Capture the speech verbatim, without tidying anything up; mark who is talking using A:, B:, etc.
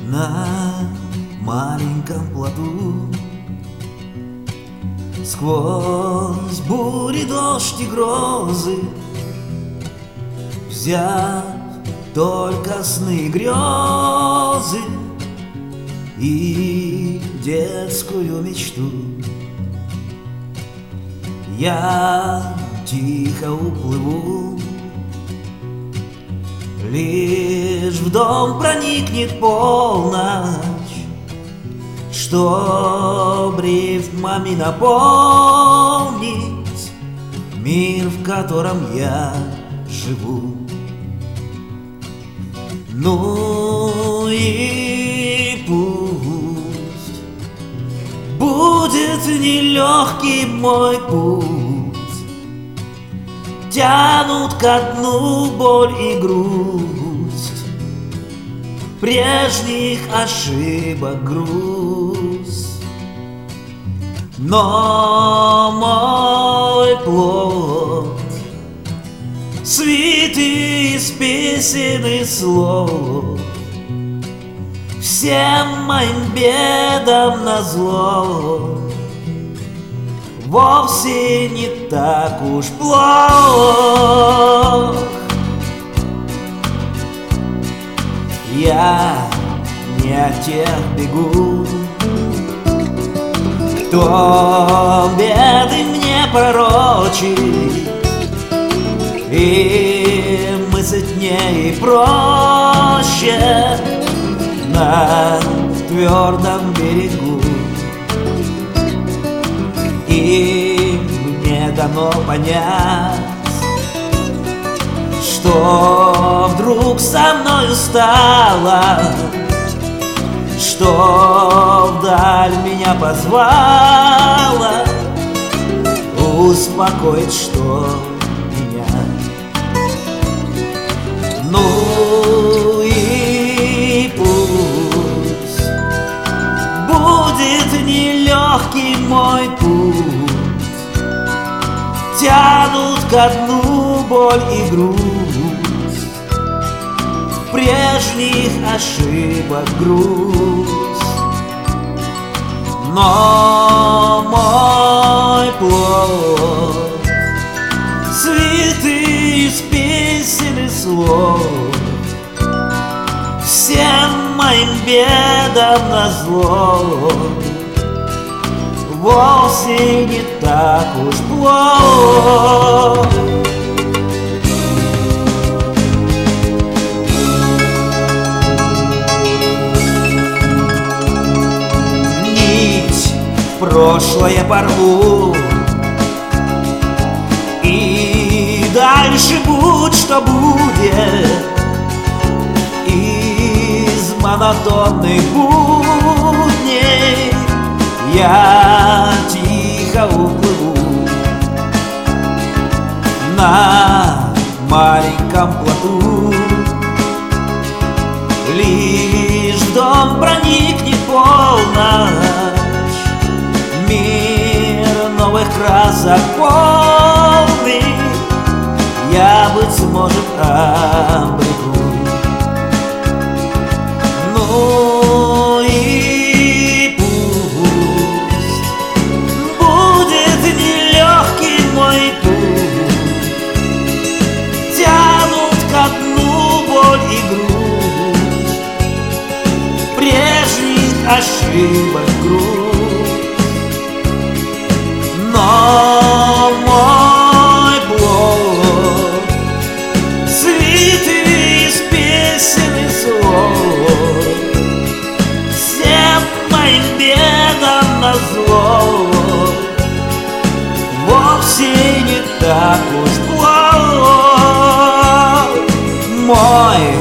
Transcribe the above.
A: на маленьком плоту. Сквозь бури, дождь и грозы, взяв только сны и грезы и детскую мечту, я тихо уплыву. Лишь в дом проникнет полночь, чтоб рифмами наполнить мир, в котором я живу. Ну и пусть будет нелегкий мой путь, тянут ко дну боль и грусть, прежних ошибок груз. Но мой плод свитый из песен и слов, всем моим бедам назло, вовсе не так уж плох. Я не от тех бегу, кто беды мне пророчит, и мы сытнее и проще на твердом берегу. И мне дано понять, что вдруг со мною стало, что вдаль меня позвала успокоить, что меня. Ну и пусть будет нелегкий мой путь, тянут ко дну боль и грусть, прежних ошибок груз. Но мой плод свитый из песен и слов, всем моим бедам назло, вовсе не так уж плохо. Нить в прошлое порву, и дальше будь что будет, из монотонных будней я тихо уплыву на маленьком плоту. Лишь в дом проникнет полночь, мир новых красок полный, я, быть может, обрету. Ну и пусть будет нелегкий мой путь, тянут ко дну боль и грусть, прежних ошибок груз. Но мой плод свитый из песен и слов, всем моим бедам назло, вовсе не так уж плох. Мой